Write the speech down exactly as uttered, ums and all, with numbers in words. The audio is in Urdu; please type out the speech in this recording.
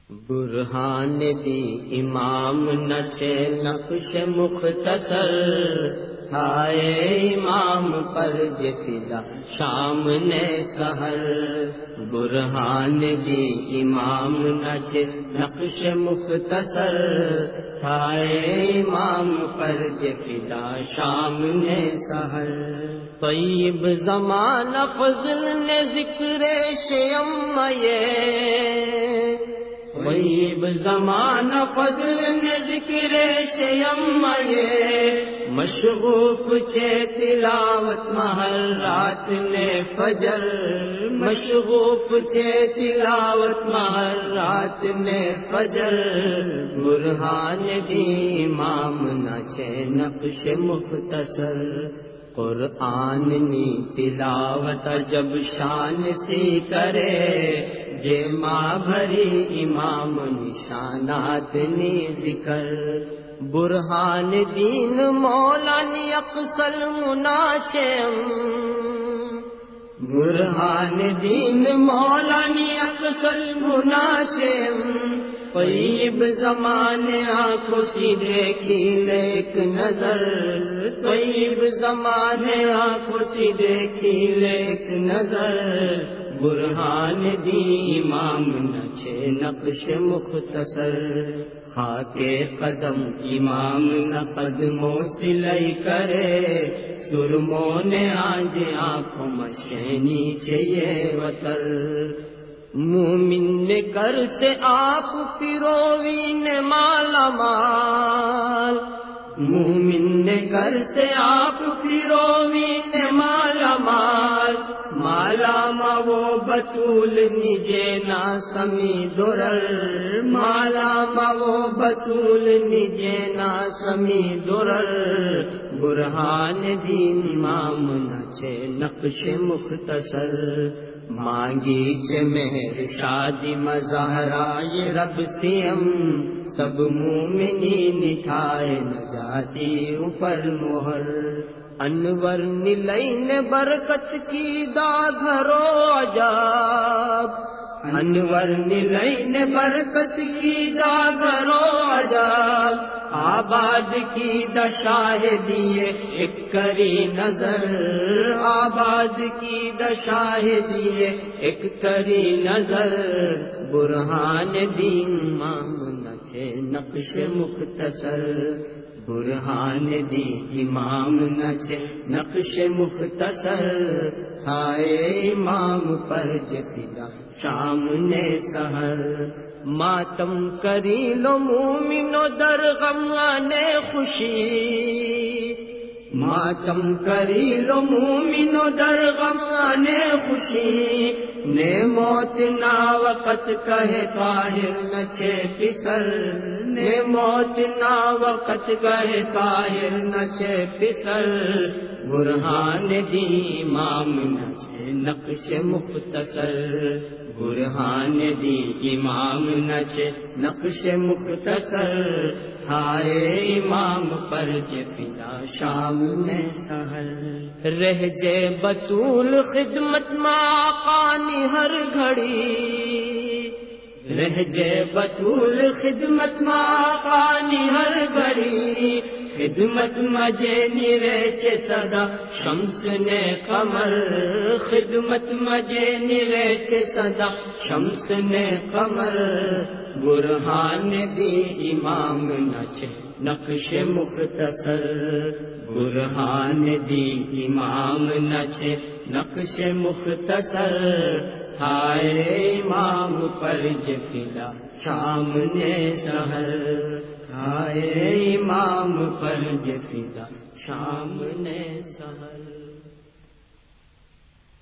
برہان دی امام نچے نقش مختصر، ہائے امام پر جفدا شام نے سحر۔ برہان دی امام نچے نقش مختصر، ہائے امام پر جفدا شام نے سحر۔ طیب زمانہ فضل نے ذکر شیم یہ، طیب زمانہ فضل نے ذکر شیم یہ، مشغوف چھے تلاوت محل رات نے فجر، مشغوف چھے تلاوت محل رات نے فجر۔ برہان دی امام نہ چھے نقش مختصر، قرآن نی تلاوت جب شان سی کرے، جے ماں بھری امام نشانات نی ذکر۔ برہان دین مولانی اقصل مناچم، برہان دین مولانی اقصل مناچم، طیب زمانے آنکھوں کی دیکھی لیک نظر، طیب زمانے آنکھوں سے دیکھی لیک نظر۔ برہان دی امام نچے نقش مختصر، خاک قدم امام نہ قدموں سلائی کرے، سرموں نے آج آنکھوں مشینی چاہیے وطر۔ مومن نے کر سے آپ پیروین مالا مال، مومن نے کر سے آپ پیروین مالا مال، مالا ما وہ بطول نجے نا سمی درر، مالا ما وہ بطول نجے نا سمی درر۔ برہان دین امام نچے نقش مختصر، مانگی چھ مہر شادی مظاہرائے رب سیم، سب مومنی نٹھائے نجاتی اوپر مہر۔ انور نلین برکت کی دا گھرو عجاب، انور نلین برکت کی دا گھرو عجاب، آباد کی دا شاہدی ایک کری نظر، آباد کی دا شاہدی ایک کری نظر۔ برہان دین امام نچے نقش مختصر، برہان دی امام نچے نقش مختصر، ہائے امام پر جفدا شام نے سحر۔ ماتم کری لو مومنو در غم آنے خوشی، ماتم کری لو مومنو در غم آنے خوشی، نے موت نا وقت کہے طاہر نچے پسر، نے موت نا وقت کہے طاہر نچے پسر۔ برہان دی امام نچے نقش مختصر، برہان دی امام نچے نقش مختصر، ہائے امام پر جفدا شام نے سحر۔ رہ جے بطول خدمت ماقانی ہر گھڑی، رہ جے بطول خدمت ماقانی ہر گھڑی، خدمت مجھے نرے چھ صدا شمس نے قمر، خدمت مجھے نرے چھ صدا شمس نے قمر۔ برہان دی امام نچے نقش مختصر، برہان دی امام نچے نقش مختصر، ہائے امام پر جفدا شام نے سحر، ہائے امام پر جفدا شام نے سحر۔